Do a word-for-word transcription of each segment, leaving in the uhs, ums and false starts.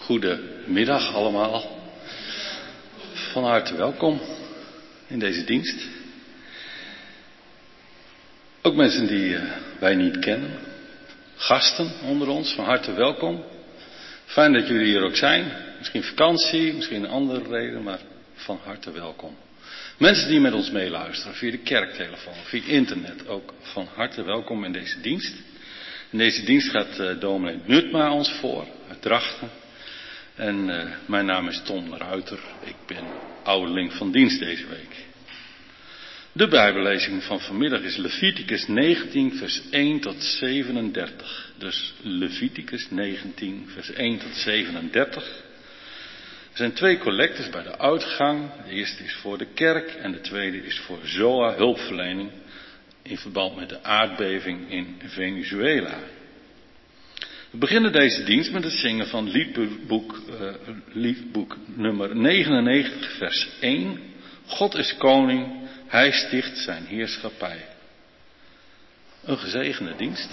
Goedemiddag allemaal. Van harte welkom in deze dienst. Ook mensen die uh, wij niet kennen. Gasten onder ons, van harte welkom. Fijn dat jullie hier ook zijn. Misschien vakantie, misschien een andere reden, maar van harte welkom. Mensen die met ons meeluisteren via de kerktelefoon, via internet, ook van harte welkom in deze dienst. In deze dienst gaat uh, dominee Nutma ons voor, uit Drachten. En uh, mijn naam is Tom Ruiter, ik ben ouderling van dienst deze week. De bijbellezing van vanmiddag is Leviticus negentien vers één tot zevenendertig. Dus Leviticus negentien vers één tot zevenendertig. Er zijn twee collectes bij de uitgang. De eerste is voor de kerk en de tweede is voor Z O A hulpverlening in verband met de aardbeving in Venezuela. We beginnen deze dienst met het zingen van liedboek, uh, liedboek nummer negenennegentig vers één. God is koning, hij sticht zijn heerschappij. Een gezegende dienst.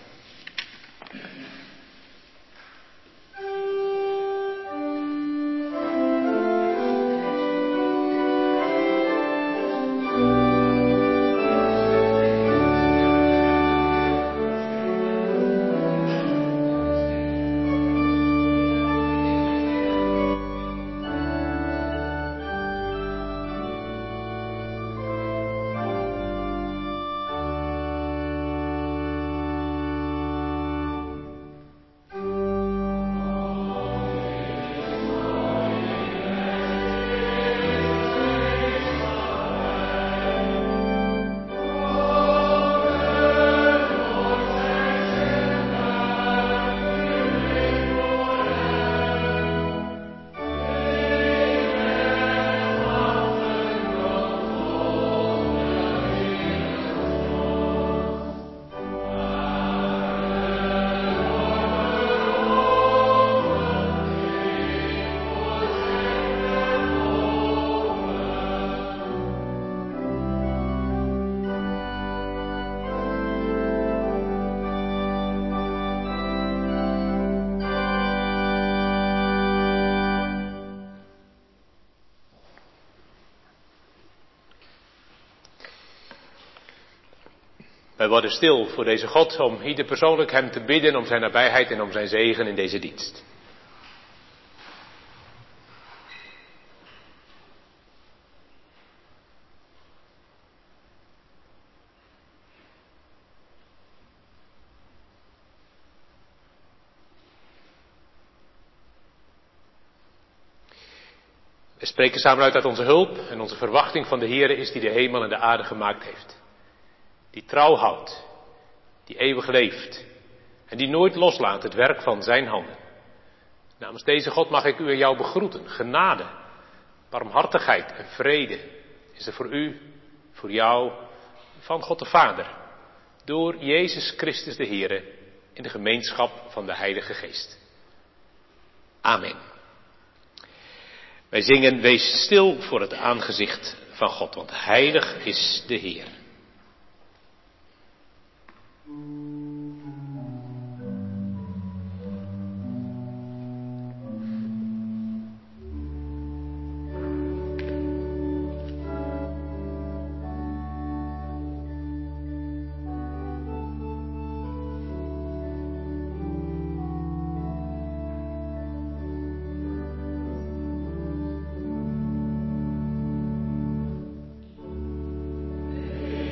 Wij worden stil voor deze God om ieder persoonlijk hem te bidden om zijn nabijheid en om zijn zegen in deze dienst. We spreken samen uit uit onze hulp en onze verwachting van de Heere is die de hemel en de aarde gemaakt heeft. Die trouw houdt, die eeuwig leeft en die nooit loslaat het werk van zijn handen. Namens deze God mag ik u en jou begroeten. Genade, barmhartigheid en vrede is er voor u, voor jou, van God de Vader, door Jezus Christus de Heere, in de gemeenschap van de Heilige Geest. Amen. Wij zingen, wees stil voor het aangezicht van God, want heilig is de Heer. Amen.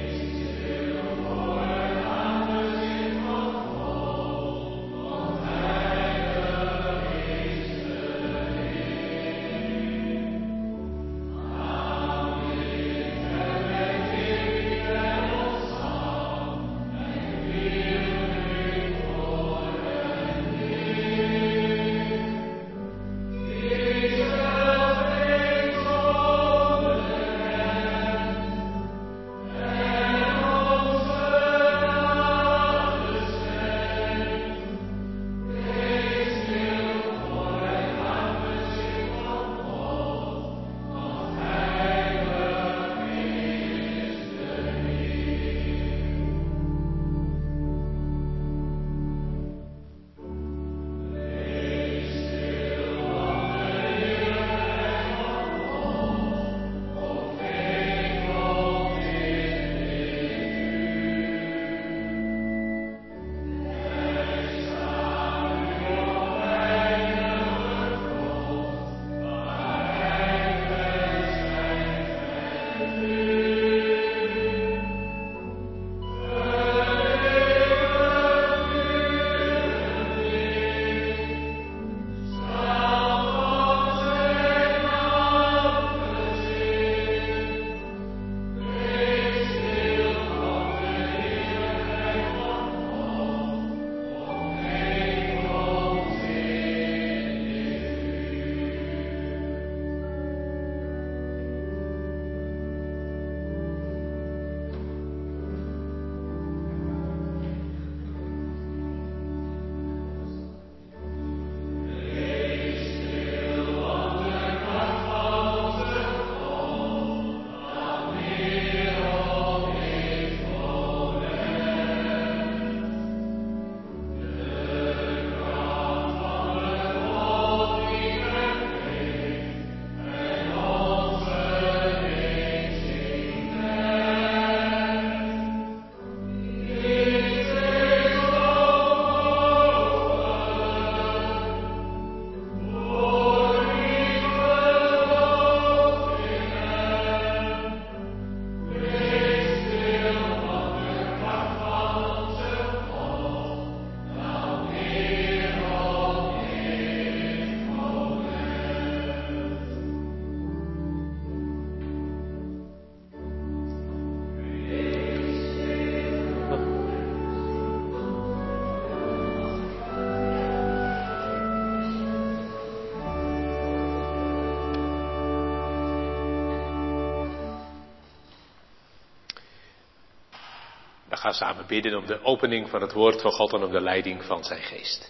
gaan samen bidden om de opening van het woord van God en om de leiding van zijn geest.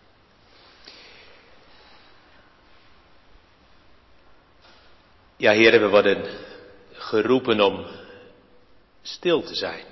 Ja, heren, we worden geroepen om stil te zijn.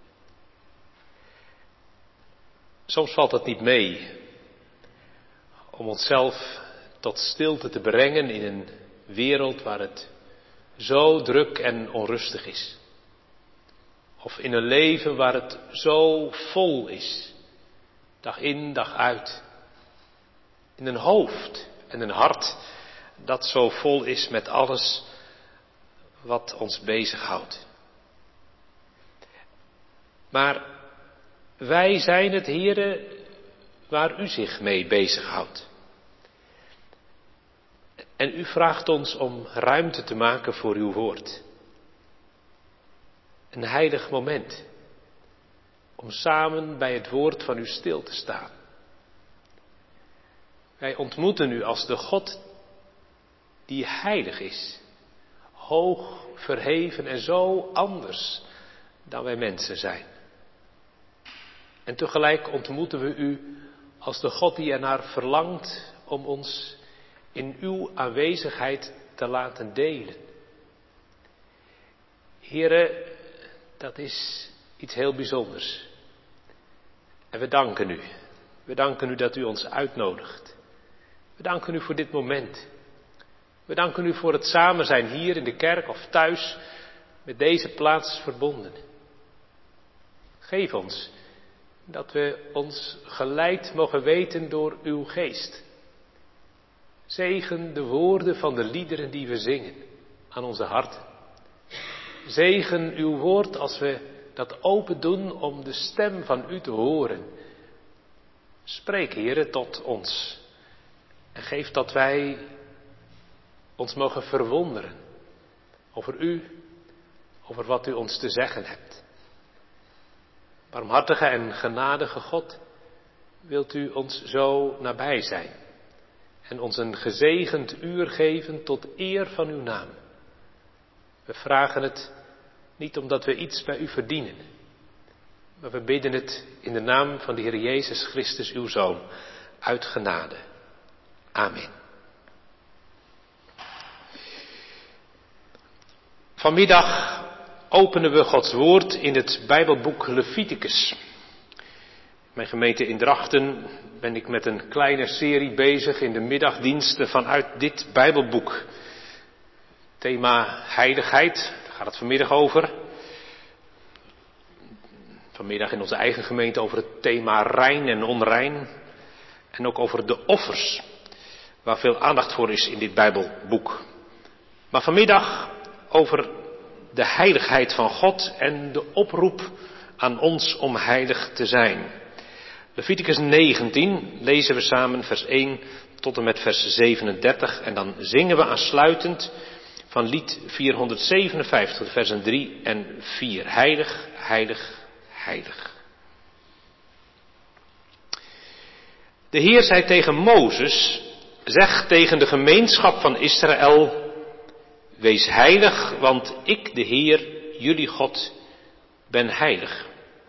Soms valt het niet mee om onszelf tot stilte te brengen in een wereld waar het zo druk en onrustig is. Of in een leven waar het zo vol is, dag in, dag uit. In een hoofd en een hart dat zo vol is met alles wat ons bezighoudt. Maar wij zijn het, heren, waar u zich mee bezighoudt. En u vraagt ons om ruimte te maken voor uw woord. Een heilig moment. Om samen bij het woord van u stil te staan. Wij ontmoeten u als de God die heilig is. Hoog, verheven en zo anders dan wij mensen zijn. En tegelijk ontmoeten we u als de God die ernaar verlangt om ons in uw aanwezigheid te laten delen. Here, dat is iets heel bijzonders. En we danken u. We danken u dat u ons uitnodigt. We danken u voor dit moment. We danken u voor het samen zijn hier in de kerk of thuis met deze plaats verbonden. Geef ons dat we ons geleid mogen weten door uw geest. Zegen de woorden van de liederen die we zingen aan onze harten. Zegen uw woord als we dat open doen om de stem van u te horen. Spreek, Heere, tot ons. En geef dat wij ons mogen verwonderen over u, over wat u ons te zeggen hebt. Barmhartige en genadige God, wilt u ons zo nabij zijn en ons een gezegend uur geven tot eer van uw naam. We vragen het niet omdat we iets bij u verdienen, maar we bidden het in de naam van de Heer Jezus Christus, uw Zoon, uit genade. Amen. Vanmiddag openen we Gods woord in het Bijbelboek Leviticus. Mijn gemeente in Drachten ben ik met een kleine serie bezig in de middagdiensten vanuit dit Bijbelboek. Thema heiligheid, daar gaat het vanmiddag over. Vanmiddag in onze eigen gemeente over het thema rein en onrein. En ook over de offers, waar veel aandacht voor is in dit Bijbelboek. Maar vanmiddag over de heiligheid van God en de oproep aan ons om heilig te zijn. Leviticus negentien lezen we samen vers één tot en met vers zevenendertig en dan zingen we aansluitend van lied vierhonderdzevenenvijftig, versen drie en vier. Heilig, heilig, heilig. De Heer zei tegen Mozes, zeg tegen de gemeenschap van Israël, wees heilig, want ik, de Heer, jullie God, ben heilig.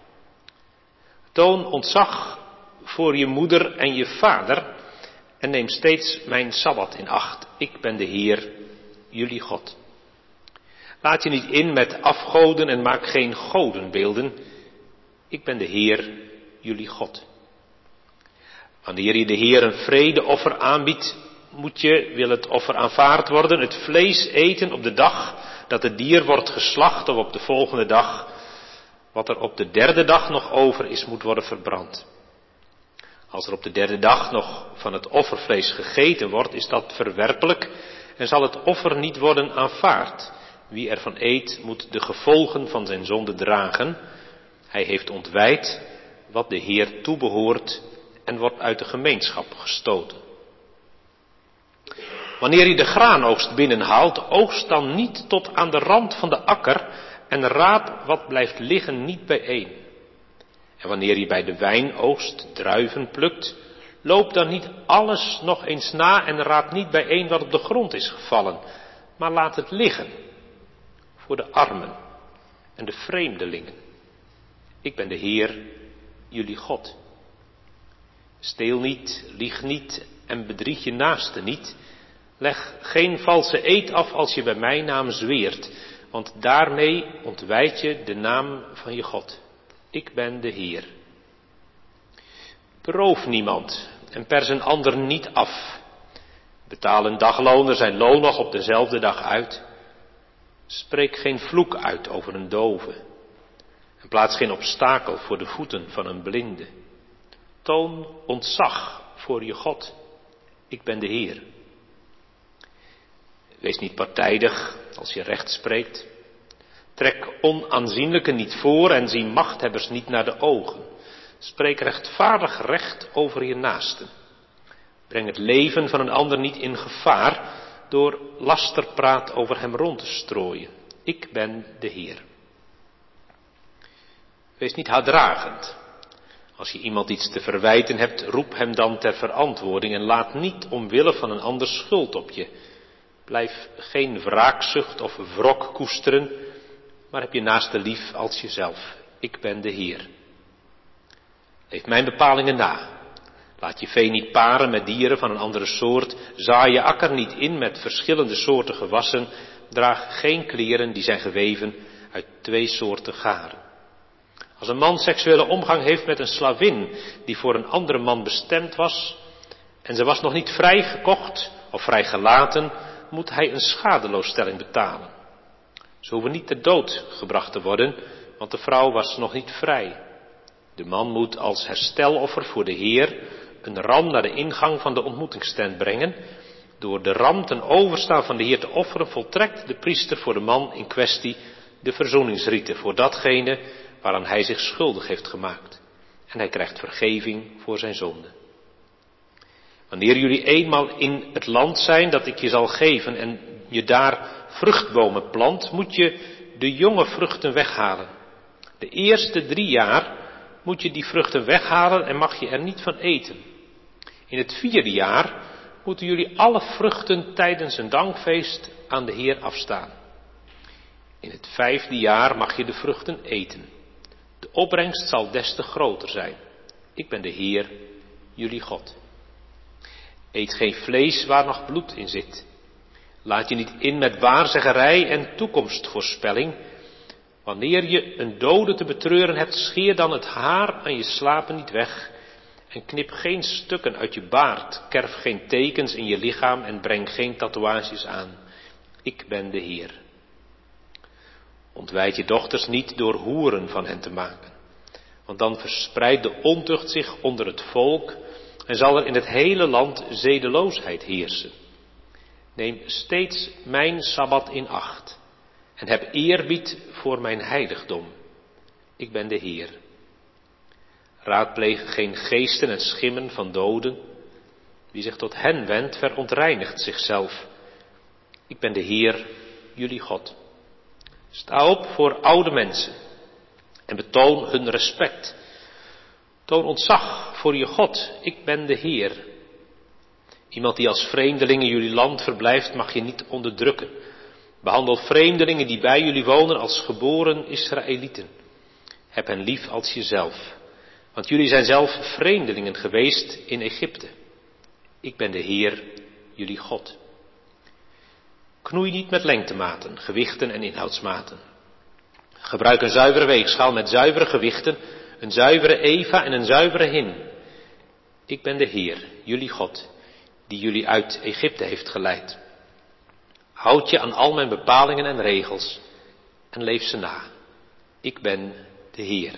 Toon ontzag voor je moeder en je vader en neem steeds mijn Sabbat in acht. Ik ben de Heer, jullie God. Laat je niet in met afgoden en maak geen godenbeelden. Ik ben de Heer, jullie God. Wanneer je de Heer een vredeoffer aanbiedt, moet je, wil het offer aanvaard worden, het vlees eten op de dag dat het dier wordt geslacht of op de volgende dag. Wat er op de derde dag nog over is, moet worden verbrand. Als er op de derde dag nog van het offervlees gegeten wordt, is dat verwerpelijk en zal het offer niet worden aanvaard. Wie ervan eet, moet de gevolgen van zijn zonde dragen. Hij heeft ontwijd wat de Heer toebehoort en wordt uit de gemeenschap gestoten. Wanneer je de graanoogst binnenhaalt, oogst dan niet tot aan de rand van de akker en raap wat blijft liggen niet bijeen. En wanneer je bij de wijnoogst druiven plukt, loop dan niet alles nog eens na en raap niet bijeen wat op de grond is gevallen, maar laat het liggen voor de armen en de vreemdelingen Ik ben de Heer, jullie God. Steel niet, lieg niet en bedrieg je naaste niet. Leg geen valse eed af als je bij mijn naam zweert, want daarmee ontwijd je de naam van je God. Ik ben de Heer. Beroof niemand en pers een ander niet af. Betaal een dagloner zijn loon nog op dezelfde dag uit. Spreek geen vloek uit over een dove. En plaats geen obstakel voor de voeten van een blinde. Toon ontzag voor je God. Ik ben de Heer. Wees niet partijdig als je recht spreekt. Trek onaanzienlijken niet voor en zie machthebbers niet naar de ogen. Spreek rechtvaardig recht over je naasten. Breng het leven van een ander niet in gevaar door lasterpraat over hem rond te strooien. Ik ben de Heer. Wees niet haatdragend. Als je iemand iets te verwijten hebt, roep hem dan ter verantwoording en laat niet omwille van een ander schuld op je. Blijf geen wraakzucht of wrok koesteren, maar heb je naaste lief als jezelf. Ik ben de Heer. Leef mijn bepalingen na. Laat je vee niet paren met dieren van een andere soort. Zaai je akker niet in met verschillende soorten gewassen. Draag geen kleren die zijn geweven uit twee soorten garen. Als een man seksuele omgang heeft met een slavin die voor een andere man bestemd was, en ze was nog niet vrijgekocht of vrijgelaten, moet hij een schadeloosstelling betalen. Ze hoeven niet ter dood gebracht te worden, want de vrouw was nog niet vrij. De man moet als hersteloffer voor de Heer een ram naar de ingang van de ontmoetingstent brengen. Door de ram ten overstaan van de Heer te offeren, voltrekt de priester voor de man in kwestie de verzoeningsrite voor datgene waaraan hij zich schuldig heeft gemaakt. En hij krijgt vergeving voor zijn zonde. Wanneer jullie eenmaal in het land zijn dat ik je zal geven en je daar vruchtbomen plant, moet je de jonge vruchten weghalen. De eerste drie jaar moet je die vruchten weghalen en mag je er niet van eten. In het vierde jaar moeten jullie alle vruchten tijdens een dankfeest aan de Heer afstaan. In het vijfde jaar mag je de vruchten eten. De opbrengst zal des te groter zijn. Ik ben de Heer, jullie God. Eet geen vlees waar nog bloed in zit. Laat je niet in met waarzeggerij en toekomstvoorspelling. Wanneer je een dode te betreuren hebt, scheer dan het haar aan je slapen niet weg. En knip geen stukken uit je baard, kerf geen tekens in je lichaam en breng geen tatoeages aan. Ik ben de Heer. Ontwijd je dochters niet door hoeren van hen te maken. Want dan verspreidt de ontucht zich onder het volk en zal er in het hele land zedeloosheid heersen. Neem steeds mijn Sabbat in acht en heb eerbied voor mijn heiligdom. Ik ben de Heer. Raadpleeg geen geesten en schimmen van doden. Wie zich tot hen wendt, verontreinigt zichzelf. Ik ben de Heer, jullie God. Sta op voor oude mensen en betoon hun respect. Toon ontzag voor je God. Ik ben de Heer. Iemand die als vreemdeling in jullie land verblijft, mag je niet onderdrukken. Behandel vreemdelingen die bij jullie wonen als geboren Israëlieten. Heb hen lief als jezelf. Want jullie zijn zelf vreemdelingen geweest in Egypte. Ik ben de Heer, jullie God. Knoei niet met lengtematen, gewichten en inhoudsmaten. Gebruik een zuivere weegschaal met zuivere gewichten, een zuivere eva en een zuivere hin. Ik ben de Heer, jullie God, die jullie uit Egypte heeft geleid. Houd je aan al mijn bepalingen en regels en leef ze na. Ik ben de Heer.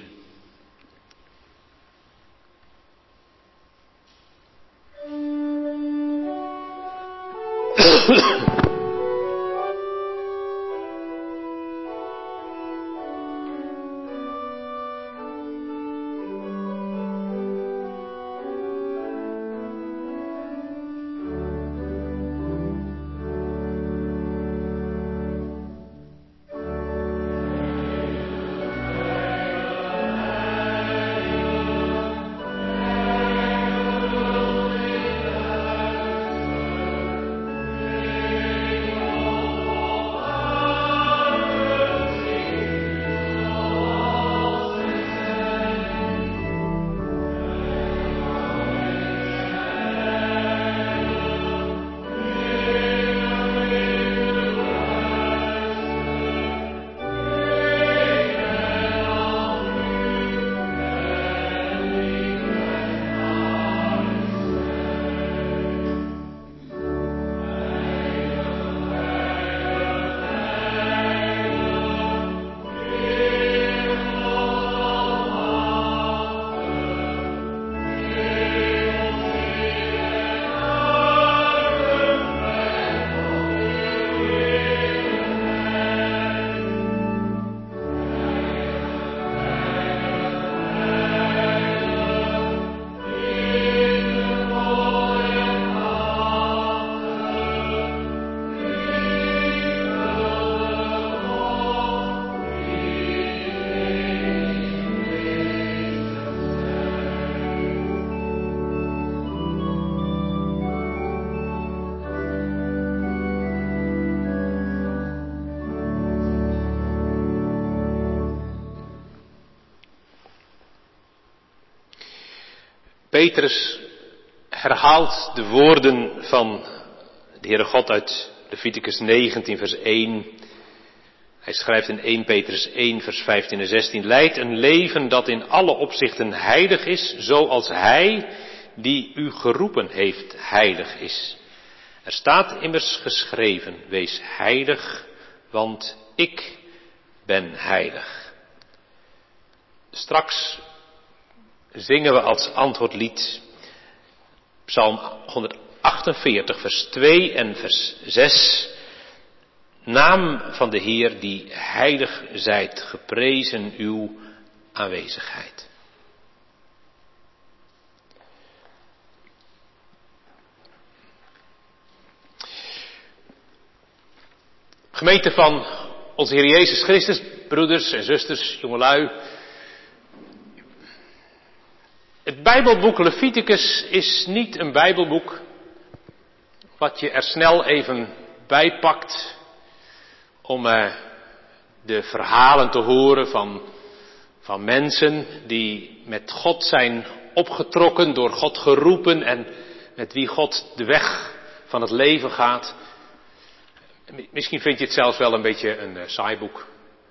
Petrus herhaalt de woorden van de Heere God uit Leviticus negentien vers één. Hij schrijft in eerste Petrus één vers vijftien en zestien. Leid een leven dat in alle opzichten heilig is, zoals Hij die u geroepen heeft heilig is. Er staat immers geschreven, wees heilig, want ik ben heilig. Straks zingen we als antwoordlied Psalm honderdachtenveertig vers twee en vers zes. Naam van de Heer die heilig zijt, geprezen uw aanwezigheid. Gemeente van onze Heer Jezus Christus, broeders en zusters, jongelui. Het Bijbelboek Leviticus is niet een Bijbelboek wat je er snel even bij pakt om uh, de verhalen te horen van, van mensen die met God zijn opgetrokken, door God geroepen en met wie God de weg van het leven gaat. Misschien vind je het zelfs wel een beetje een uh, saai boek.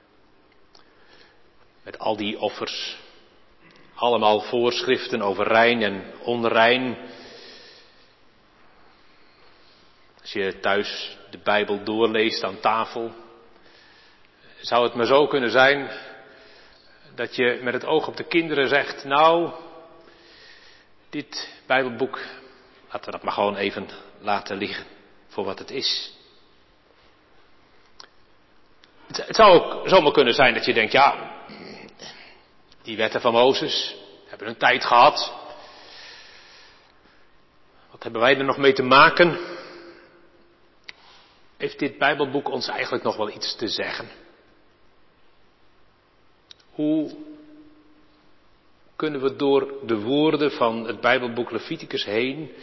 Met al die offers. Allemaal voorschriften over rein en onrein. Als je thuis de Bijbel doorleest aan tafel, zou het maar zo kunnen zijn dat je met het oog op de kinderen zegt, nou, dit Bijbelboek, laten we dat maar gewoon even laten liggen voor wat het is. Het, het zou ook zomaar kunnen zijn dat je denkt, ja, die wetten van Mozes hebben een tijd gehad. Wat hebben wij er nog mee te maken? Heeft dit Bijbelboek ons eigenlijk nog wel iets te zeggen? Hoe kunnen we door de woorden van het Bijbelboek Leviticus heen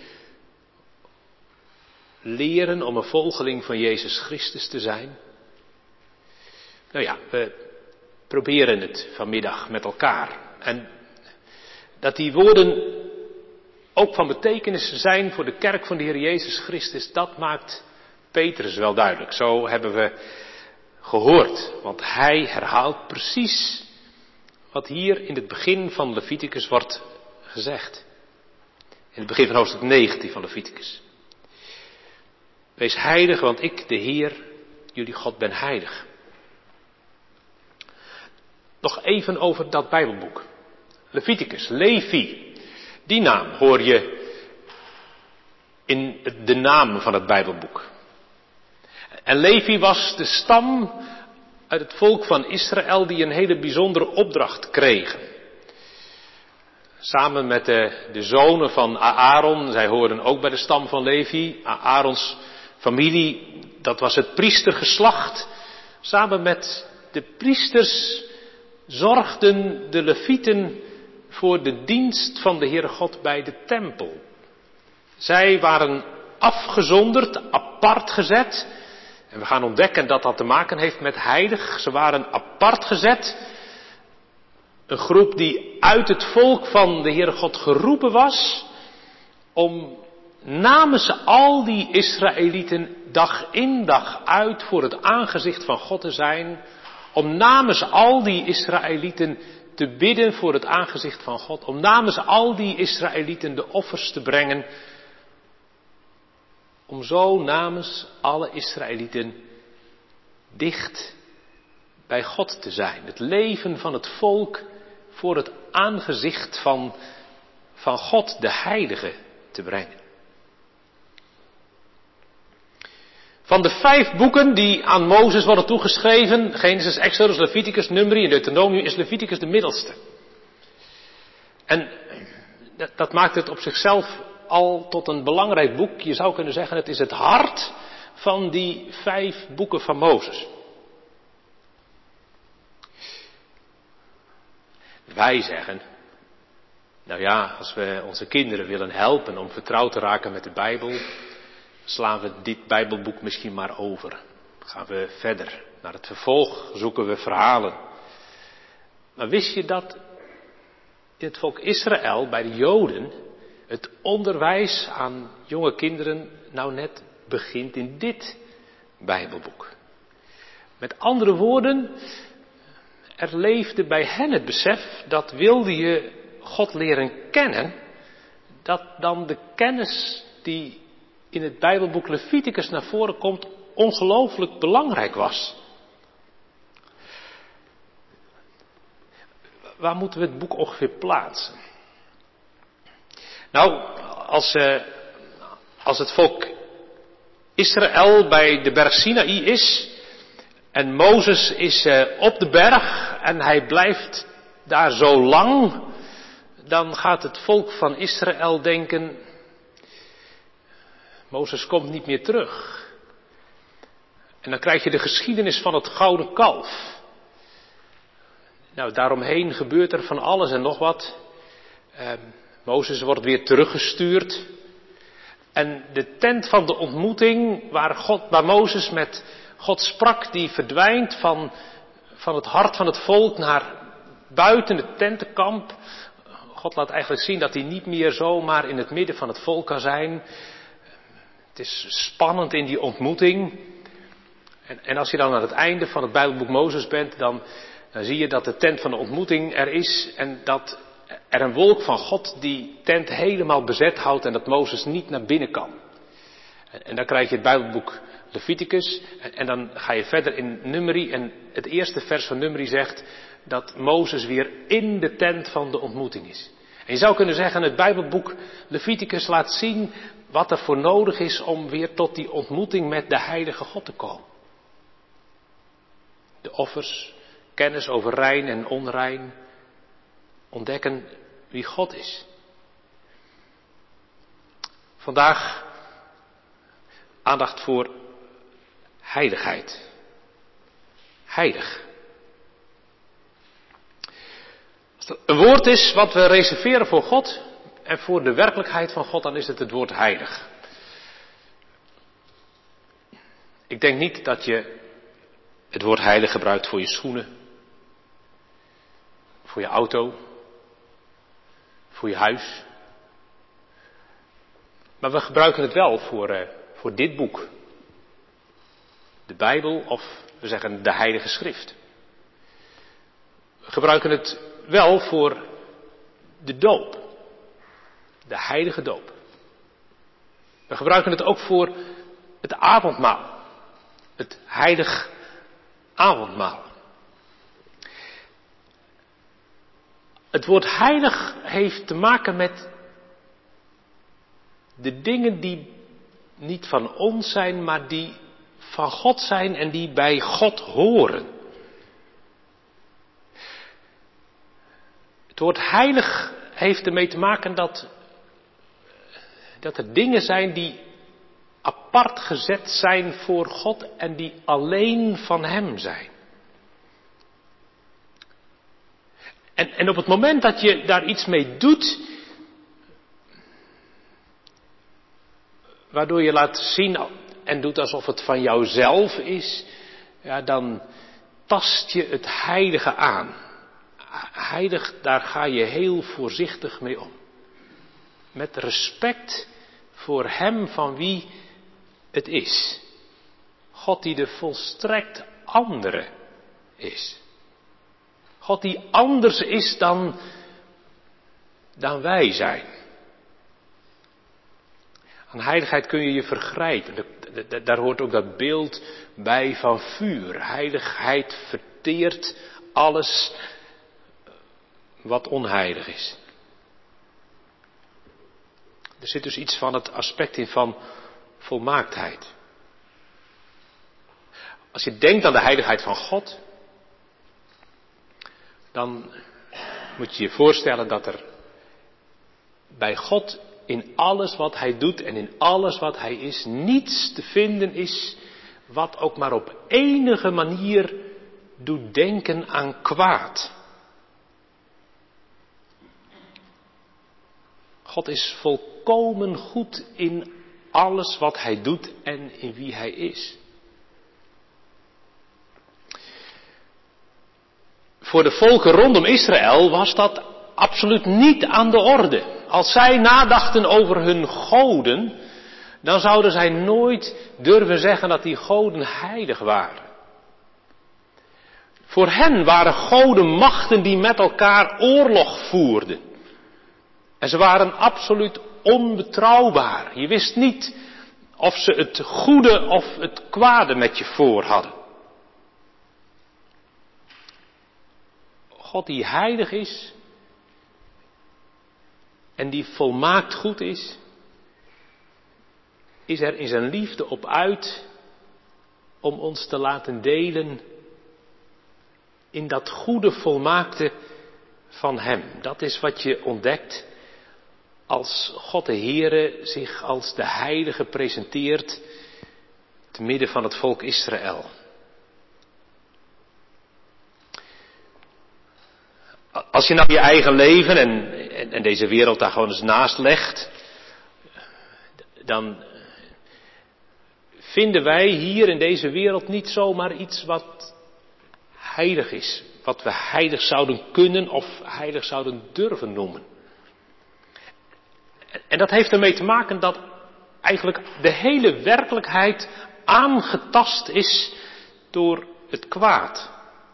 leren om een volgeling van Jezus Christus te zijn? Nou ja, we proberen het vanmiddag met elkaar. En dat die woorden ook van betekenis zijn voor de kerk van de Heer Jezus Christus, dat maakt Petrus wel duidelijk. Zo hebben we gehoord. Want hij herhaalt precies wat hier in het begin van Leviticus wordt gezegd. In het begin van hoofdstuk negentien van Leviticus. Wees heilig, want ik, de Heer, jullie God, ben heilig. Nog even over dat Bijbelboek. Leviticus, Levi. Die naam hoor je in de naam van het Bijbelboek. En Levi was de stam uit het volk van Israël die een hele bijzondere opdracht kregen. Samen met de, de zonen van Aaron, zij hoorden ook bij de stam van Levi. Aarons familie, dat was het priestergeslacht. Samen met de priesters zorgden de Levieten voor de dienst van de Heere God bij de tempel. Zij waren afgezonderd, apart gezet. En we gaan ontdekken dat dat te maken heeft met heilig. Ze waren apart gezet. Een groep die uit het volk van de Heere God geroepen was. Om namens al die Israëlieten dag in dag uit voor het aangezicht van God te zijn. Om namens al die Israëlieten te bidden voor het aangezicht van God. Om namens al die Israëlieten de offers te brengen. Om zo namens alle Israëlieten dicht bij God te zijn. Het leven van het volk voor het aangezicht van, van God, de Heilige, te brengen. Van de vijf boeken die aan Mozes worden toegeschreven, Genesis, Exodus, Leviticus, Numeri en Deuteronomium, is Leviticus de middelste. En dat, dat maakt het op zichzelf al tot een belangrijk boek. Je zou kunnen zeggen, het is het hart van die vijf boeken van Mozes. Wij zeggen, nou ja, als we onze kinderen willen helpen om vertrouwd te raken met de Bijbel, slaan we dit Bijbelboek misschien maar over. Gaan we verder. Naar het vervolg zoeken we verhalen. Maar wist je dat in het volk Israël, bij de Joden, het onderwijs aan jonge kinderen nou net begint in dit Bijbelboek. Met andere woorden, er leefde bij hen het besef dat wilde je God leren kennen, dat dan de kennis die in het Bijbelboek Leviticus naar voren komt ongelooflijk belangrijk was. Waar moeten we het boek ongeveer plaatsen? Nou, als, uh, als het volk Israël bij de berg Sinaï is en Mozes is uh, op de berg en hij blijft daar zo lang, dan gaat het volk van Israël denken, Mozes komt niet meer terug. En dan krijg je de geschiedenis van het gouden kalf. Nou, daaromheen gebeurt er van alles en nog wat. Uh, Mozes wordt weer teruggestuurd. En de tent van de ontmoeting, waar, God, waar Mozes met God sprak, die verdwijnt van, van het hart van het volk naar buiten het tentenkamp. God laat eigenlijk zien dat hij niet meer zomaar in het midden van het volk kan zijn. Het is spannend in die ontmoeting. En, en als je dan aan het einde van het Bijbelboek Mozes bent, dan, dan zie je dat de tent van de ontmoeting er is en dat er een wolk van God die tent helemaal bezet houdt en dat Mozes niet naar binnen kan. En, en dan krijg je het Bijbelboek Leviticus en, en dan ga je verder in Numeri en het eerste vers van Numeri zegt dat Mozes weer in de tent van de ontmoeting is. En je zou kunnen zeggen, het Bijbelboek Leviticus laat zien wat er voor nodig is om weer tot die ontmoeting met de heilige God te komen. De offers, kennis over rein en onrein, ontdekken wie God is. Vandaag aandacht voor heiligheid. Heilig. Als er een woord is wat we reserveren voor God en voor de werkelijkheid van God, dan is het het woord heilig. Ik denk niet dat je het woord heilig gebruikt voor je schoenen, voor je auto, voor je huis. Maar we gebruiken het wel voor, uh, voor dit boek. De Bijbel of we zeggen de Heilige Schrift. We gebruiken het wel voor de doop. De heilige doop. We gebruiken het ook voor het avondmaal. Het heilig avondmaal. Het woord heilig heeft te maken met de dingen die niet van ons zijn, maar die van God zijn en die bij God horen. Het woord heilig heeft ermee te maken dat, dat er dingen zijn die apart gezet zijn voor God en die alleen van Hem zijn. En, en op het moment dat je daar iets mee doet, waardoor je laat zien en doet alsof het van jouzelf is, ja, dan tast je het heilige aan. Heilig, daar ga je heel voorzichtig mee om. Met respect voor Hem van wie het is. God die de volstrekt andere is. God die anders is dan, dan wij zijn. Aan heiligheid kun je je vergrijpen. Daar hoort ook dat beeld bij van vuur. Heiligheid verteert alles wat onheilig is. Er zit dus iets van het aspect in van volmaaktheid. Als je denkt aan de heiligheid van God, dan moet je je voorstellen dat er bij God in alles wat Hij doet en in alles wat Hij is, niets te vinden is wat ook maar op enige manier doet denken aan kwaad. God is volkomen goed in alles wat Hij doet en in wie Hij is. Voor de volken rondom Israël was dat absoluut niet aan de orde. als zij nadachten over hun goden, dan zouden zij nooit durven zeggen dat die goden heilig waren. Voor hen waren goden machten die met elkaar oorlog voerden. En ze waren absoluut onbetrouwbaar. Je wist niet of ze het goede of het kwade met je voor hadden. God die heilig is en die volmaakt goed is, is er in zijn liefde op uit om ons te laten delen in dat goede volmaakte van hem. Dat is wat je ontdekt als God de Heere zich als de heilige presenteert te midden van het volk Israël. Als je nou je eigen leven en, en, en deze wereld daar gewoon eens naast legt, dan vinden wij hier in deze wereld niet zomaar iets wat heilig is. Wat we heilig zouden kunnen of heilig zouden durven noemen. En dat heeft ermee te maken dat eigenlijk de hele werkelijkheid aangetast is door het kwaad.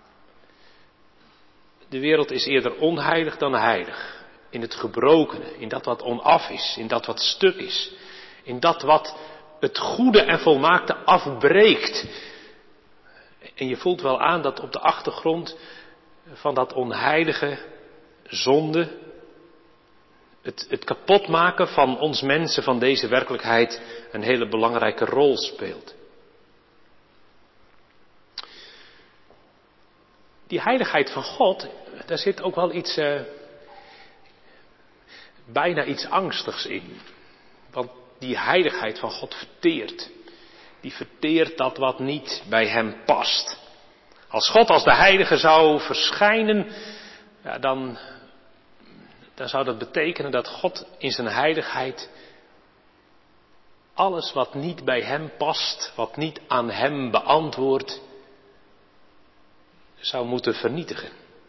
De wereld is eerder onheilig dan heilig. In het gebrokene, in dat wat onaf is, in dat wat stuk is. In dat wat het goede en volmaakte afbreekt. En je voelt wel aan dat op de achtergrond van dat onheilige zonde, het, het kapotmaken van ons mensen van deze werkelijkheid een hele belangrijke rol speelt. Die heiligheid van God, daar zit ook wel iets, uh, bijna iets angstigs in. Want die heiligheid van God verteert. Die verteert dat wat niet bij hem past. Als God als de heilige zou verschijnen, ja, dan, dan zou dat betekenen dat God in zijn heiligheid alles wat niet bij hem past, wat niet aan hem beantwoordt, zou moeten vernietigen.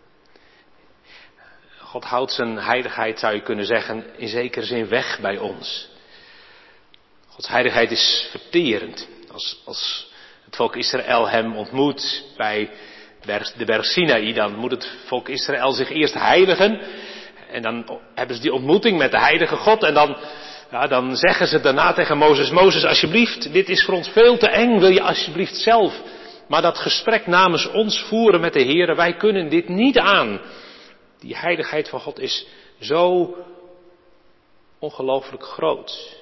God houdt zijn heiligheid, zou je kunnen zeggen, in zekere zin weg bij ons. Gods heiligheid is verterend. Als, als het volk Israël hem ontmoet bij de berg Sinaï, dan moet het volk Israël zich eerst heiligen. En dan hebben ze die ontmoeting met de heilige God. En dan, ja, dan zeggen ze daarna tegen Mozes, Mozes, alsjeblieft, dit is voor ons veel te eng, wil je alsjeblieft zelf maar dat gesprek namens ons voeren met de Heere. Wij kunnen dit niet aan. Die heiligheid van God is zo ongelooflijk groot.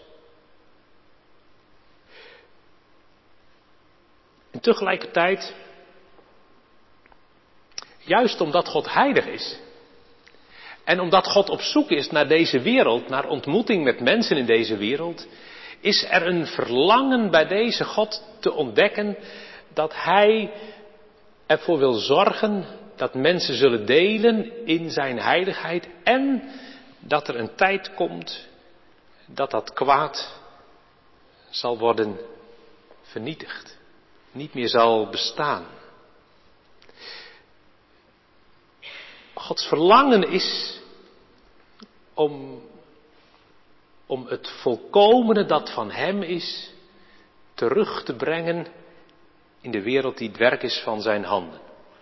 En tegelijkertijd, juist omdat God heilig is, en omdat God op zoek is naar deze wereld, naar ontmoeting met mensen in deze wereld, is er een verlangen bij deze God te ontdekken dat Hij ervoor wil zorgen dat mensen zullen delen in zijn heiligheid en dat er een tijd komt dat dat kwaad zal worden vernietigd, niet meer zal bestaan. Gods verlangen is om, om het volkomene dat van Hem is terug te brengen in de wereld die het werk is van zijn handen.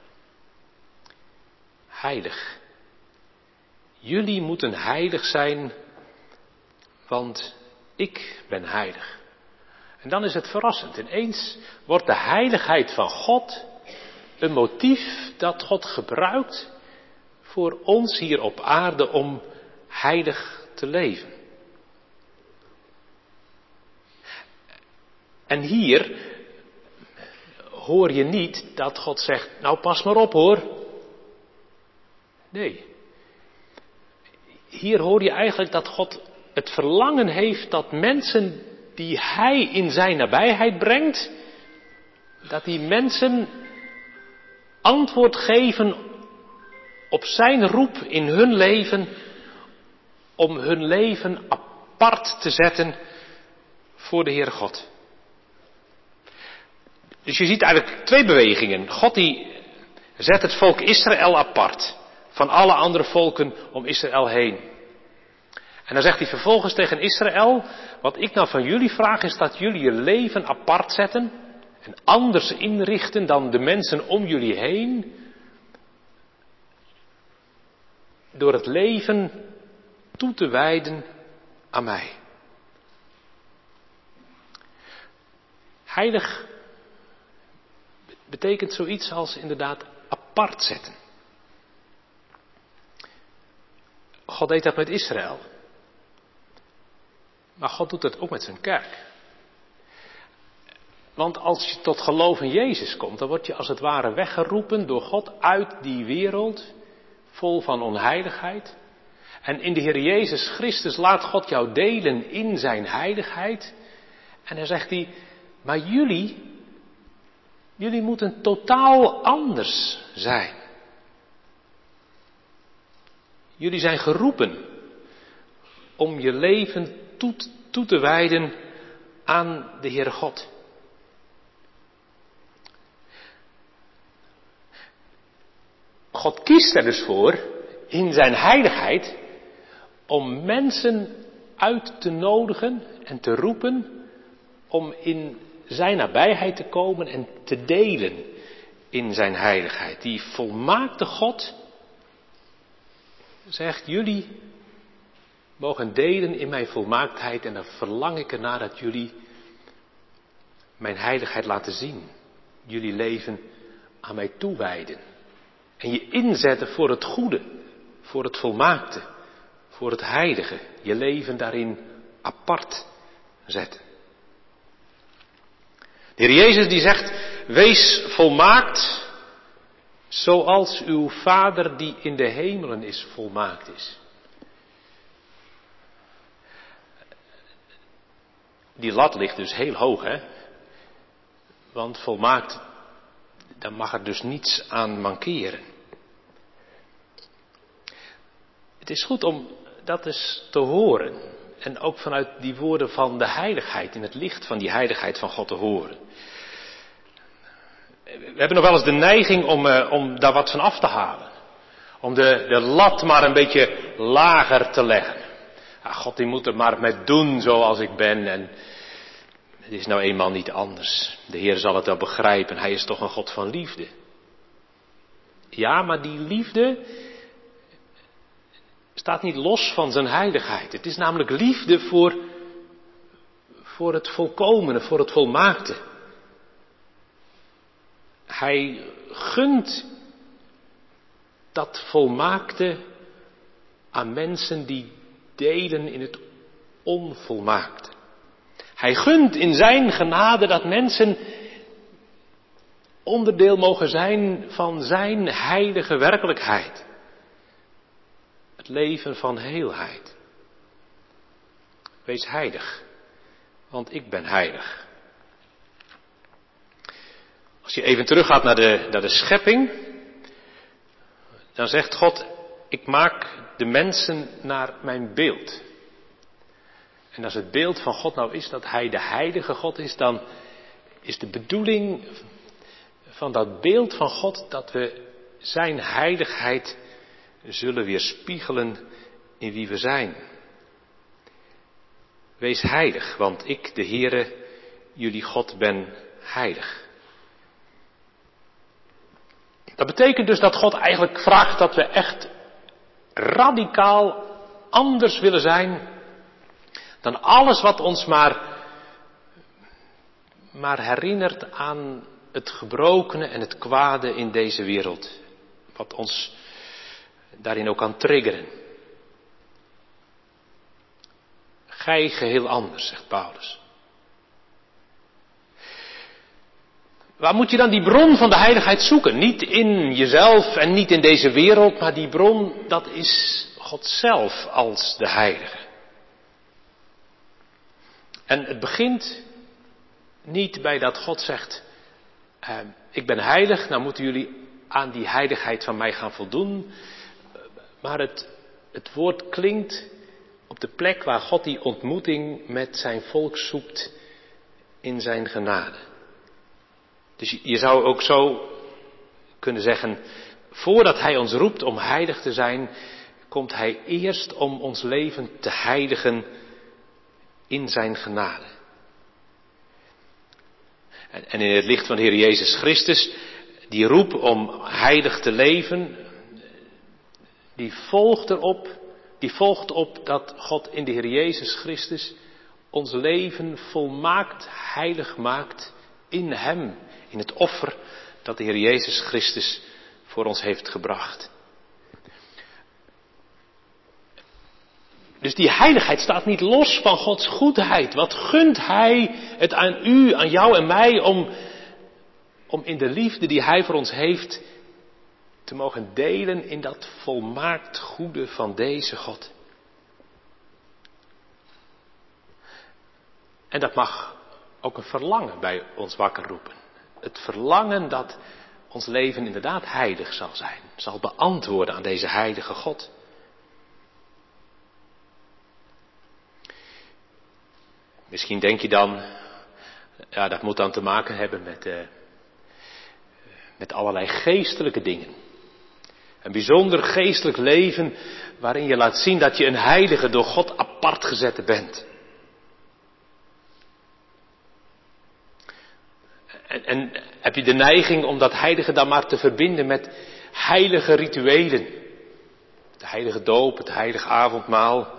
Heilig. Jullie moeten heilig zijn, want ik ben heilig. En dan is het verrassend. Ineens wordt de heiligheid van God een motief dat God gebruikt voor ons hier op aarde om heilig te leven. En hier hoor je niet dat God zegt, nou pas maar op hoor. Nee. Hier hoor je eigenlijk dat God het verlangen heeft dat mensen die Hij in zijn nabijheid brengt, dat die mensen antwoord geven op zijn roep in hun leven, om hun leven apart te zetten voor de Heere God. Dus je ziet eigenlijk twee bewegingen. God die zet het volk Israël apart van alle andere volken om Israël heen. En dan zegt hij vervolgens tegen Israël, wat ik nou van jullie vraag is dat jullie je leven apart zetten en anders inrichten dan de mensen om jullie heen. Door het leven toe te wijden aan mij. Heilig betekent zoiets als inderdaad apart zetten. God deed dat met Israël. Maar God doet dat ook met zijn kerk. Want als je tot geloof in Jezus komt, dan word je als het ware weggeroepen door God uit die wereld vol van onheiligheid. En in de Heer Jezus Christus laat God jou delen in zijn heiligheid. En dan zegt hij, maar jullie, jullie moeten totaal anders zijn. Jullie zijn geroepen om je leven toe, toe te wijden aan de Heere God. God kiest er dus voor, in zijn heiligheid, om mensen uit te nodigen en te roepen om in zijn nabijheid te komen en te delen in zijn heiligheid. Die volmaakte God zegt, jullie mogen delen in mijn volmaaktheid en dan verlang ik ernaar dat jullie mijn heiligheid laten zien. Jullie leven aan mij toewijden. En je inzetten voor het goede, voor het volmaakte, voor het heilige. Je leven daarin apart zetten. De Heer Jezus die zegt, wees volmaakt zoals uw Vader die in de hemelen is volmaakt is. Die lat ligt dus heel hoog, hè? Want volmaakt, daar mag er dus niets aan mankeren. Het is goed om dat eens te horen. En ook vanuit die woorden van de heiligheid, in het licht van die heiligheid van God te horen. We hebben nog wel eens de neiging om, uh, om daar wat van af te halen. Om de, de lat maar een beetje lager te leggen. Ah, God die moet er maar met doen zoals ik ben. En het is nou eenmaal niet anders. De Heer zal het wel begrijpen. Hij is toch een God van liefde. Ja, maar die liefde staat niet los van zijn heiligheid. Het is namelijk liefde voor, voor het volkomene, voor het volmaakte. Hij gunt dat volmaakte aan mensen die delen in het onvolmaakte. Hij gunt in zijn genade dat mensen onderdeel mogen zijn van zijn heilige werkelijkheid. Het leven van heelheid. Wees heilig, want ik ben heilig. Als je even teruggaat naar de, naar de schepping, dan zegt God, ik maak de mensen naar mijn beeld. En als het beeld van God nou is dat hij de heilige God is, dan is de bedoeling van dat beeld van God dat we zijn heiligheid zullen weerspiegelen in wie we zijn. Wees heilig, want ik, de Heere, jullie God, ben heilig. Dat betekent dus dat God eigenlijk vraagt dat we echt radicaal anders willen zijn dan alles wat ons maar, maar herinnert aan het gebrokene en het kwade in deze wereld. Wat ons daarin ook kan triggeren. Gij geheel anders, zegt Paulus. Waar moet je dan die bron van de heiligheid zoeken? Niet in jezelf en niet in deze wereld, maar die bron, dat is God zelf als de heilige. En het begint niet bij dat God zegt, eh, ik ben heilig, nou moeten jullie aan die heiligheid van mij gaan voldoen. Maar het, het woord klinkt op de plek waar God die ontmoeting met zijn volk zoekt in zijn genade. Dus je, je zou ook zo kunnen zeggen, voordat hij ons roept om heilig te zijn, komt Hij eerst om ons leven te heiligen in zijn genade. En, en in het licht van de Heer Jezus Christus, die roep om heilig te leven, die volgt erop, die volgt op dat God in de Heer Jezus Christus ons leven volmaakt heilig maakt in Hem, in het offer dat de Heer Jezus Christus voor ons heeft gebracht. Dus die heiligheid staat niet los van Gods goedheid. Wat gunt Hij het aan u, aan jou en mij om, om in de liefde die Hij voor ons heeft te mogen delen in dat volmaakt goede van deze God. En dat mag ook een verlangen bij ons wakker roepen. Het verlangen dat ons leven inderdaad heilig zal zijn. Zal beantwoorden aan deze heilige God. Misschien denk je dan, ja, dat moet dan te maken hebben met, uh, met allerlei geestelijke dingen. Een bijzonder geestelijk leven waarin je laat zien dat je een heilige, door God apart gezette bent. En, en heb je de neiging om dat heilige dan maar te verbinden met heilige rituelen. De heilige doop, het heilige avondmaal.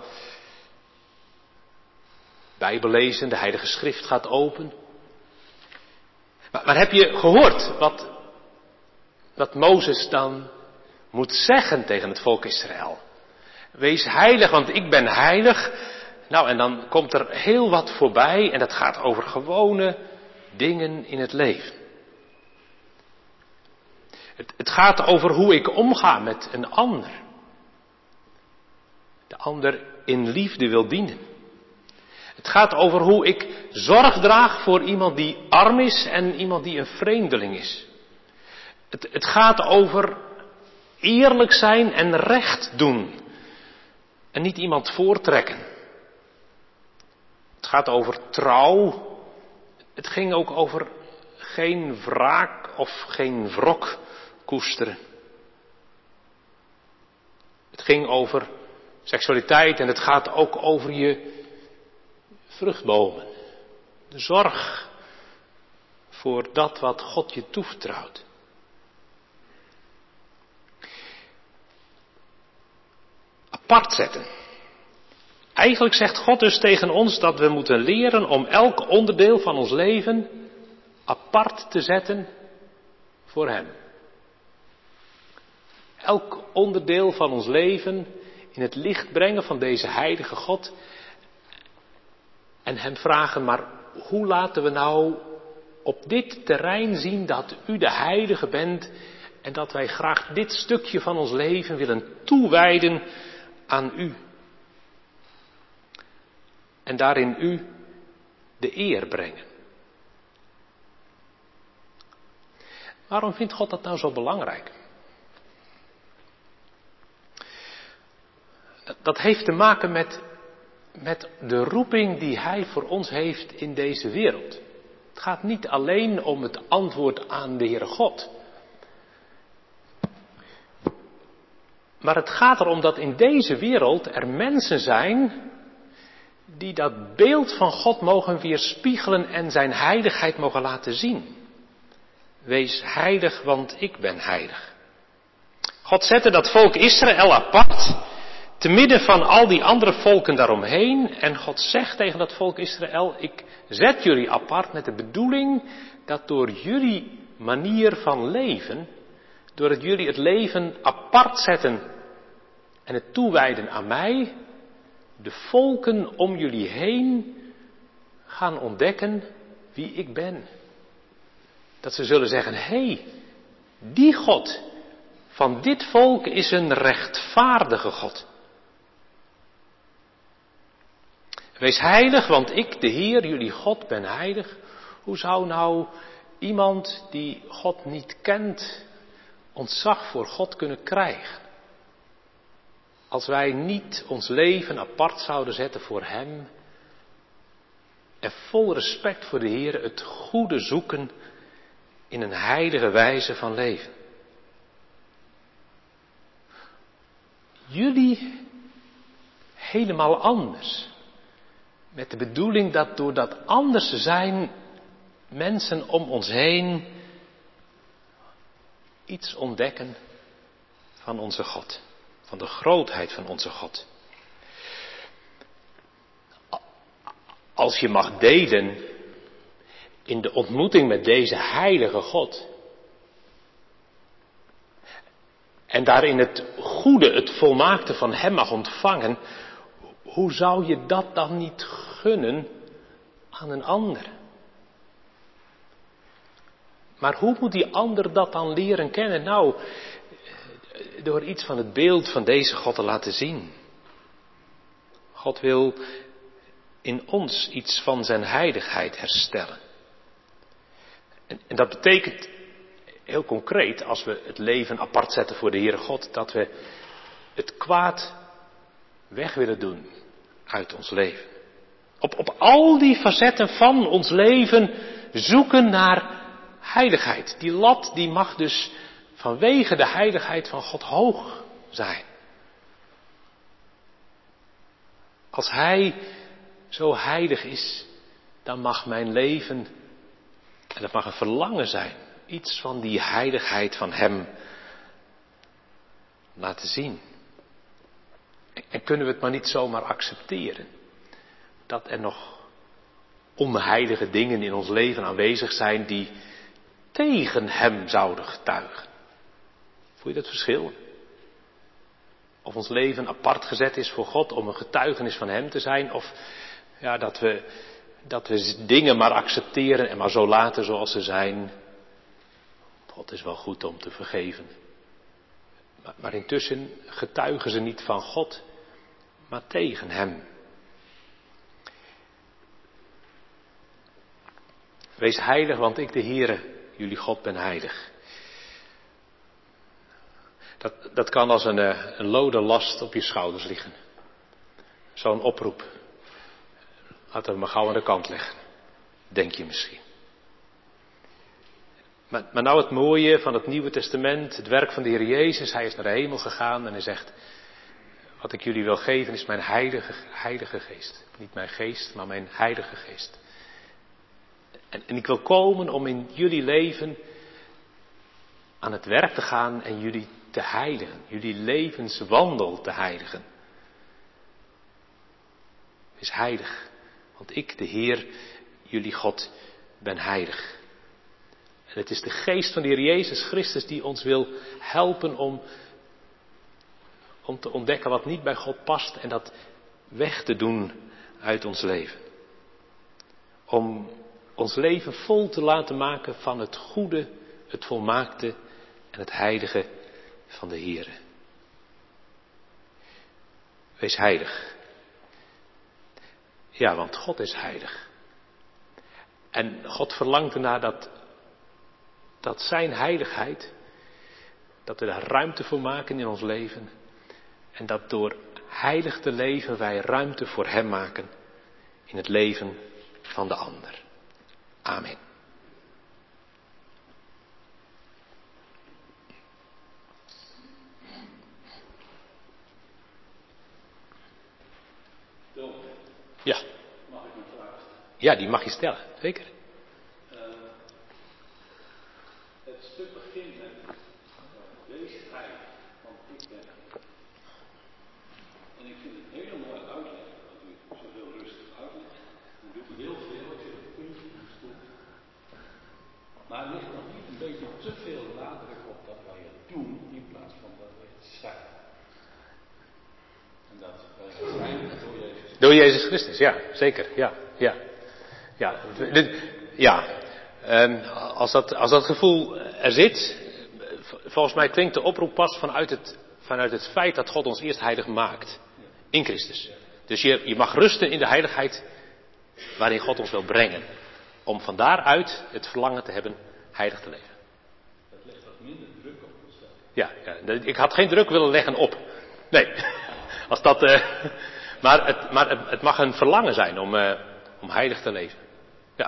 Bijbel lezen, de heilige schrift gaat open. Maar, maar heb je gehoord wat, wat Mozes dan moet zeggen tegen het volk Israël? Wees heilig, want ik ben heilig. Nou, en dan komt er heel wat voorbij en dat gaat over gewone dingen in het leven. Het, het gaat over hoe ik omga met een ander. De ander in liefde wil dienen. Het gaat over hoe ik zorg draag voor iemand die arm is en iemand die een vreemdeling is. Het, het gaat over eerlijk zijn en recht doen. En niet iemand voortrekken. Het gaat over trouw. Het ging ook over geen wraak of geen wrok koesteren. Het ging over seksualiteit en het gaat ook over je vruchtbomen. De zorg voor dat wat God je toevertrouwt. Apart zetten. Eigenlijk zegt God dus tegen ons dat we moeten leren om elk onderdeel van ons leven apart te zetten voor Hem. Elk onderdeel van ons leven in het licht brengen van deze heilige God. En Hem vragen, maar hoe laten we nou op dit terrein zien dat U de heilige bent en dat wij graag dit stukje van ons leven willen toewijden aan U. En daarin U de eer brengen. Waarom vindt God dat nou zo belangrijk? Dat heeft te maken met, met de roeping die Hij voor ons heeft in deze wereld. Het gaat niet alleen om het antwoord aan de Heere God. Maar het gaat erom dat in deze wereld er mensen zijn die dat beeld van God mogen weerspiegelen en zijn heiligheid mogen laten zien. Wees heilig, want ik ben heilig. God zette dat volk Israël apart, te midden van al die andere volken daaromheen. En God zegt tegen dat volk Israël, ik zet jullie apart met de bedoeling dat door jullie manier van leven, doordat jullie het leven apart zetten en het toewijden aan mij, de volken om jullie heen gaan ontdekken wie ik ben. Dat ze zullen zeggen, hé, hey, die God van dit volk is een rechtvaardige God. Wees heilig, want ik, de Heer, jullie God, ben heilig. Hoe zou nou iemand die God niet kent, ontzag voor God kunnen krijgen? Als wij niet ons leven apart zouden zetten voor Hem en vol respect voor de Heer het goede zoeken in een heilige wijze van leven. jullie helemaal anders. Met de bedoeling dat door dat anders te zijn, mensen om ons heen iets ontdekken van onze God. Van de grootheid van onze God. Als je mag delen in de ontmoeting met deze heilige God. En daarin het goede, het volmaakte van hem mag ontvangen. Hoe zou je dat dan niet gunnen aan een ander? Maar hoe moet die ander dat dan leren kennen? Nou, door iets van het beeld van deze God te laten zien. God wil in ons iets van zijn heiligheid herstellen. En, en dat betekent heel concreet, als we het leven apart zetten voor de Heere God, dat we het kwaad weg willen doen uit ons leven. Op, op al die facetten van ons leven zoeken naar heiligheid. Die lat die mag dus vanwege de heiligheid van God hoog zijn. Als Hij zo heilig is, dan mag mijn leven, en dat mag een verlangen zijn, iets van die heiligheid van Hem laten zien. En kunnen we het maar niet zomaar accepteren, dat er nog onheilige dingen in ons leven aanwezig zijn die tegen Hem zouden getuigen. Voel je dat verschil? Of ons leven apart gezet is voor God om een getuigenis van Hem te zijn, of ja, dat we, dat we dingen maar accepteren en maar zo laten zoals ze zijn. God is wel goed om te vergeven. Maar, maar intussen getuigen ze niet van God, maar tegen Hem. Wees heilig, want ik de Heere, jullie God, ben heilig. Dat, dat kan als een, een lode last op je schouders liggen. Zo'n oproep. Laten we maar gauw aan de kant leggen. Denk je misschien. Maar, maar nou het mooie van het Nieuwe Testament, het werk van de Heer Jezus. Hij is naar de hemel gegaan en hij zegt, wat ik jullie wil geven is mijn heilige, heilige geest. Niet mijn geest, maar mijn heilige geest. En, en ik wil komen om in jullie leven aan het werk te gaan en jullie te heiligen. Jullie levenswandel te heiligen. Wees heilig, want ik, de Heer, jullie God, ben heilig. En het is de geest van de Heer Jezus Christus die ons wil helpen om, om te ontdekken wat niet bij God past en dat weg te doen uit ons leven. Om ons leven vol te laten maken van het goede, het volmaakte en het heilige van de Heere. Wees heilig. Ja, want God is heilig. En God verlangt ernaar dat, dat zijn heiligheid, dat we daar ruimte voor maken in ons leven. En dat door heilig te leven wij ruimte voor Hem maken in het leven van de ander. Amen. Ja. Mag ik een vraag stellen? Ja, die mag je stellen, zeker. Uh, het stuk begint met uh, wees heilig, want ik ben heilig. En ik vind het een hele mooie uitleg, dat u zo heel rustig uitlegt. U doet heel veel, ik zit op het puntje in de stoel. Maar er ligt nog niet een beetje te veel nadruk op dat wij het doen, in plaats van dat wij het zijn. En dat wij het zijn door Jezus. Door Jezus Christus, ja, zeker, ja, ja. Ja, dit, ja. Um, als, dat, als dat gevoel er zit, volgens mij klinkt de oproep pas vanuit het, vanuit het feit dat God ons eerst heilig maakt. In Christus. Dus je, je mag rusten in de heiligheid waarin God ons wil brengen. Om van daaruit het verlangen te hebben heilig te leven. Dat legt wat minder druk op onszelf. Ja, ja, ik had geen druk willen leggen op. Nee, als dat, uh, maar, het, maar het, het mag een verlangen zijn om, uh, om heilig te leven. Ja.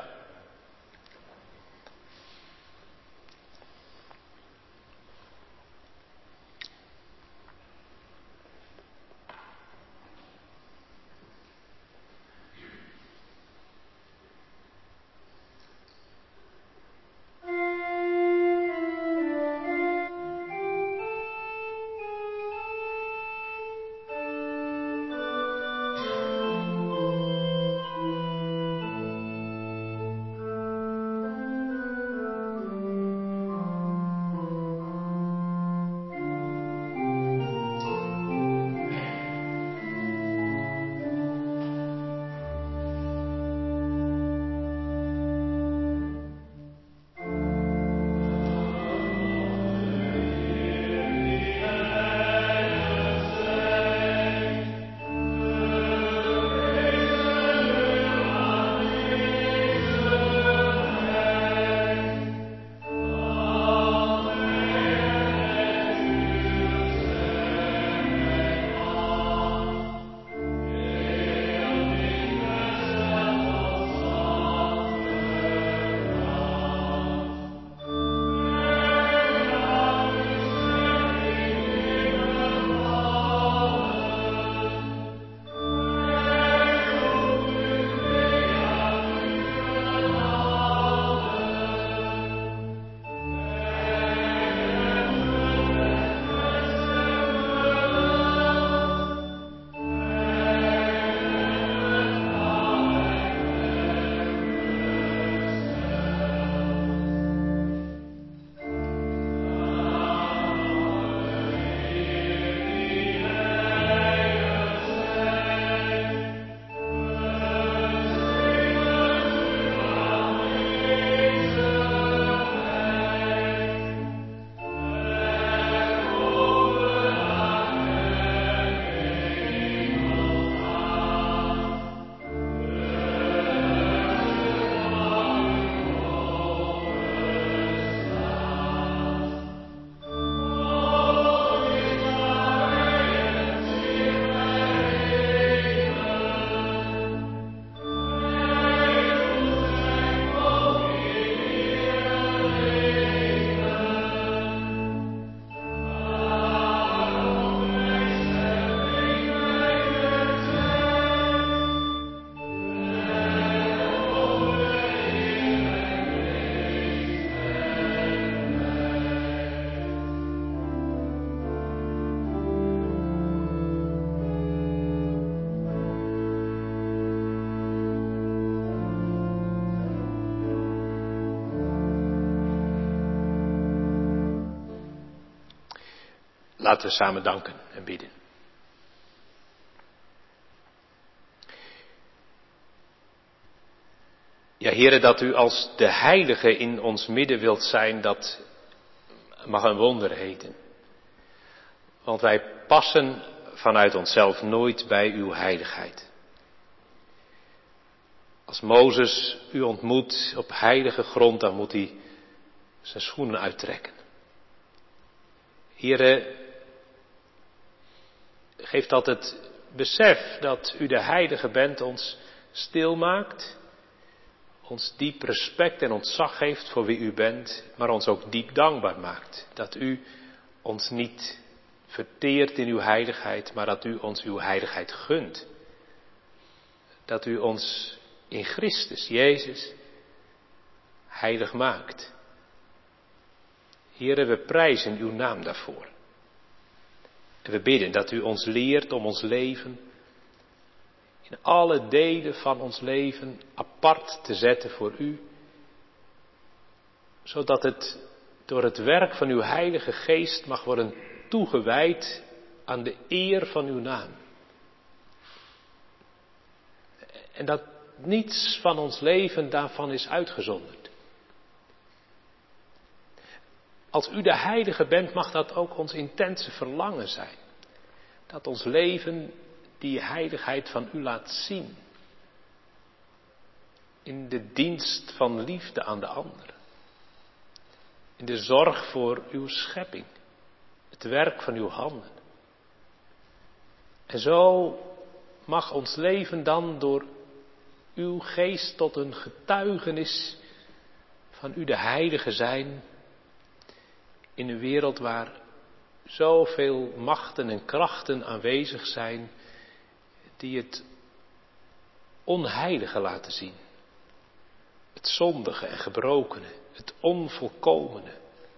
Laten we samen danken en bidden. Ja, Heere, dat u als de heilige in ons midden wilt zijn, dat mag een wonder heten. Want wij passen vanuit onszelf nooit bij uw heiligheid. Als Mozes u ontmoet op heilige grond, dan moet hij zijn schoenen uittrekken. Heere, geef dat het besef dat u de heilige bent ons stilmaakt, ons diep respect en ontzag geeft voor wie u bent, maar ons ook diep dankbaar maakt. Dat u ons niet verteert in uw heiligheid, maar dat u ons uw heiligheid gunt. Dat u ons in Christus, Jezus, heilig maakt. Heere, we prijzen uw naam daarvoor. En we bidden dat u ons leert om ons leven, in alle delen van ons leven, apart te zetten voor u. Zodat het door het werk van uw Heilige Geest mag worden toegewijd aan de eer van uw naam. En dat niets van ons leven daarvan is uitgezonderd. Als u de Heilige bent, mag dat ook ons intense verlangen zijn. Dat ons leven die heiligheid van u laat zien. In de dienst van liefde aan de ander. In de zorg voor uw schepping. Het werk van uw handen. En zo mag ons leven dan door uw geest tot een getuigenis van u de heilige zijn. In een wereld waar zoveel machten en krachten aanwezig zijn die het onheilige laten zien. Het zondige en gebrokene, het onvolkomene.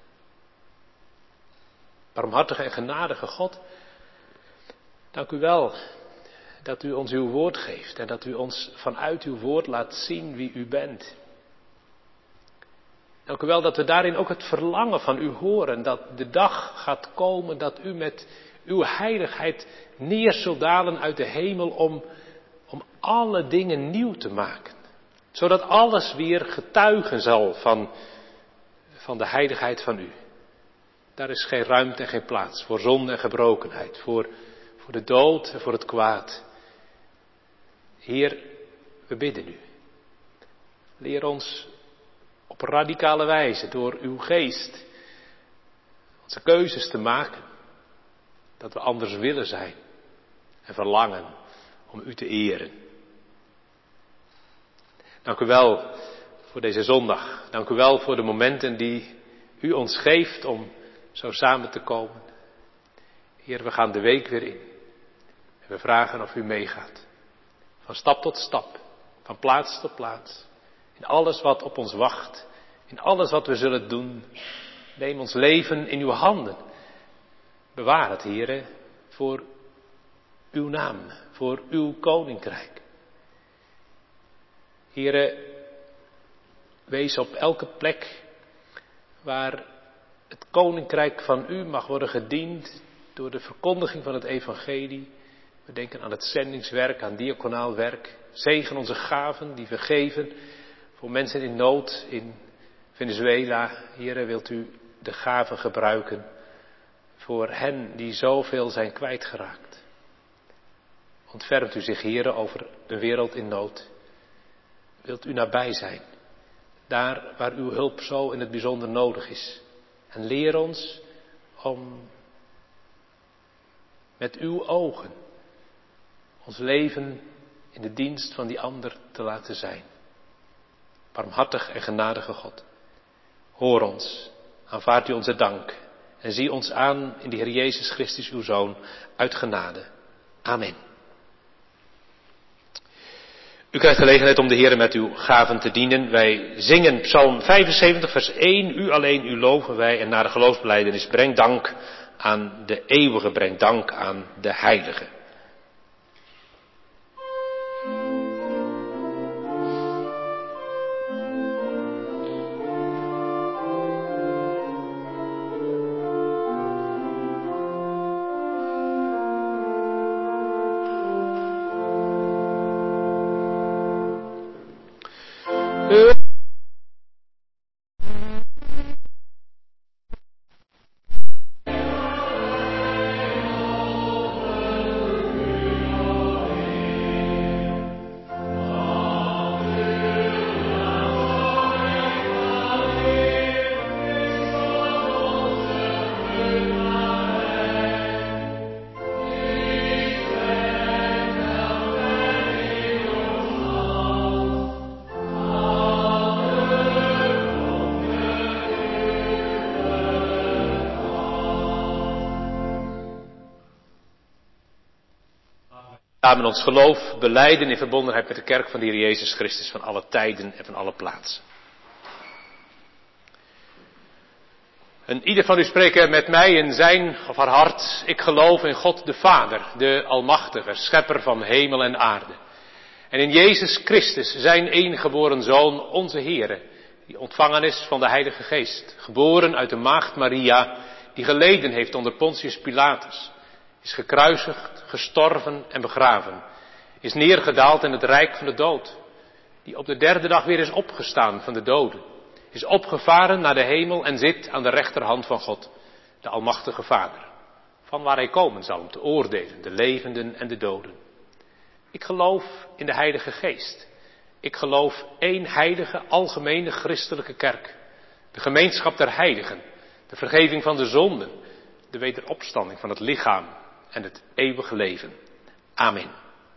Barmhartige en genadige God, dank u wel dat u ons uw woord geeft en dat u ons vanuit uw woord laat zien wie u bent. Dank u wel dat we daarin ook het verlangen van u horen, dat de dag gaat komen dat u met uw heiligheid neer zult dalen uit de hemel om, om alle dingen nieuw te maken. Zodat alles weer getuigen zal van, van de heiligheid van u. Daar is geen ruimte en geen plaats voor zonde en gebrokenheid, voor, voor de dood en voor het kwaad. Heer, we bidden u. Leer ons op radicale wijze door uw geest onze keuzes te maken. Dat we anders willen zijn en verlangen om u te eren. Dank u wel voor deze zondag. Dank u wel voor de momenten die u ons geeft om zo samen te komen. Heer, we gaan de week weer in. En we vragen of u meegaat. Van stap tot stap. Van plaats tot plaats. In alles wat op ons wacht. In alles wat we zullen doen. Neem ons leven in uw handen. Bewaar het, Heere, voor uw naam. Voor uw koninkrijk. Heere, wees op elke plek waar het koninkrijk van u mag worden gediend door de verkondiging van het evangelie. We denken aan het zendingswerk, aan diaconaal werk. Zegen onze gaven die we geven voor mensen in nood in Venezuela. Heere, wilt u de gaven gebruiken voor hen die zoveel zijn kwijtgeraakt. Ontfermt u zich, Heere, over een wereld in nood. Wilt u nabij zijn, daar waar uw hulp zo in het bijzonder nodig is. En leer ons om met uw ogen ons leven in de dienst van die ander te laten zijn. Barmhartig en genadige God, hoor ons, aanvaard u onze dank en zie ons aan in de Heer Jezus Christus, uw Zoon, uit genade. Amen. U krijgt gelegenheid om de Heer met uw gaven te dienen. Wij zingen Psalm vijfenzeventig, vers één. U alleen, u loven wij. En na de geloofsbelijdenis, breng dank aan de eeuwige, breng dank aan de heilige. Samen ons geloof belijden in verbondenheid met de kerk van de Heer Jezus Christus van alle tijden en van alle plaatsen. En ieder van u spreekt met mij in zijn of haar hart: ik geloof in God de Vader, de Almachtige, schepper van hemel en aarde. En in Jezus Christus, zijn enige Zoon, onze Heere, die ontvangen is van de Heilige Geest, geboren uit de maagd Maria, die geleden heeft onder Pontius Pilatus, is gekruisigd, gestorven en begraven, is neergedaald in het rijk van de dood, die op de derde dag weer is opgestaan van de doden, is opgevaren naar de hemel en zit aan de rechterhand van God, de Almachtige Vader, van waar hij komen zal om te oordelen, de levenden en de doden. Ik geloof in de Heilige Geest. Ik geloof één heilige, algemene christelijke kerk, de gemeenschap der heiligen, de vergeving van de zonden, de wederopstanding van het lichaam en het eeuwige leven. Amen.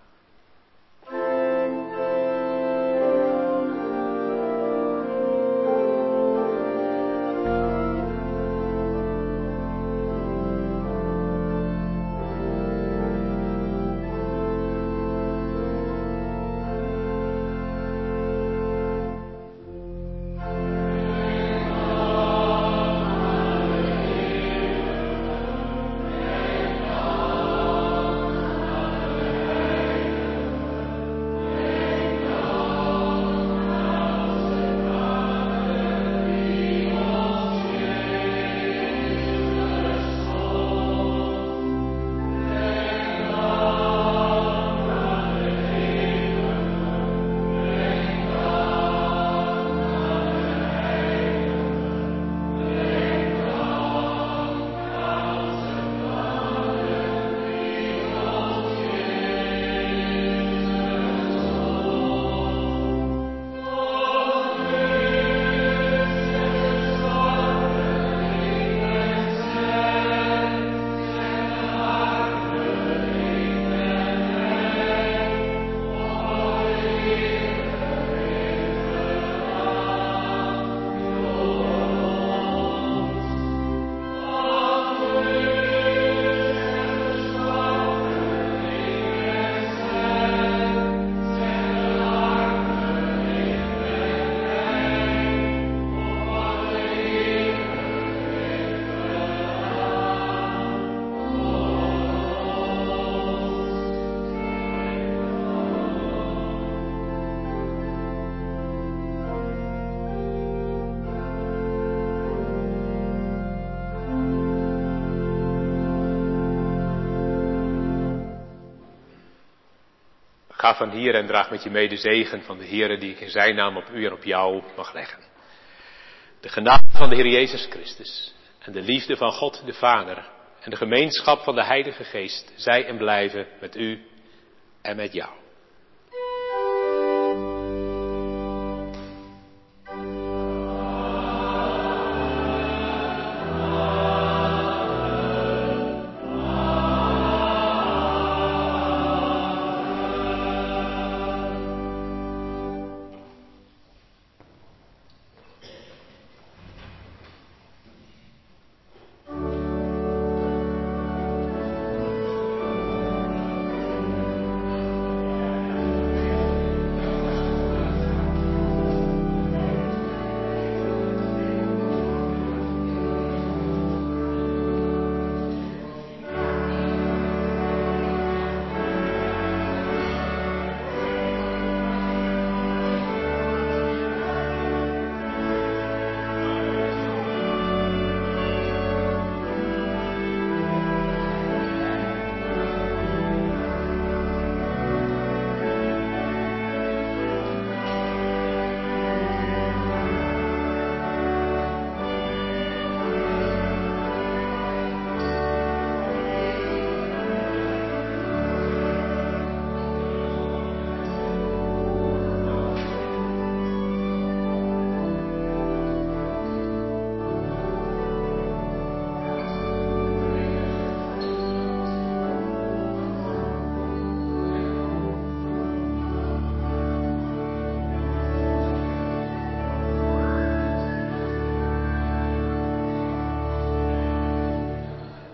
Ga van hier en draag met je mee de zegen van de Heere die ik in zijn naam op u en op jou mag leggen. De genade van de Heer Jezus Christus en de liefde van God de Vader en de gemeenschap van de Heilige Geest zij en blijven met u en met jou.